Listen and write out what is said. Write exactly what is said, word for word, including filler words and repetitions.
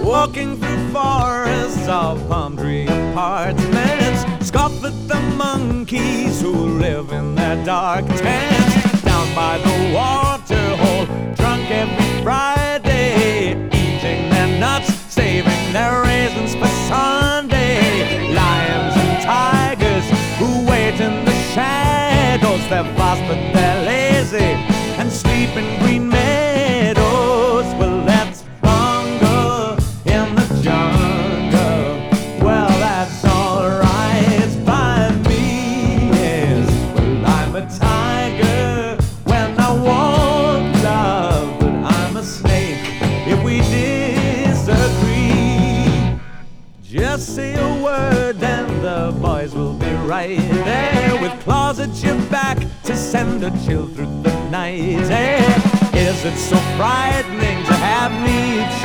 walking through forests of palm tree apartments, scoff at the monkeys who live in their dark tents. Down by the water hole, drunk every Friday, eating their nuts, saving their raisins for Sunday. Lions and tigers who wait in the shadows, they're fast but they're lazy and sleep in green meadows. Well, let's bungle in the jungle. Well, that's alright by me, yes. Well, I'm a tiger when I want love, but I'm a snake if we disagree. Just say a word and the boys will be right there, with claws at your back to send a chill through the night. Hey, is it so frightening to have me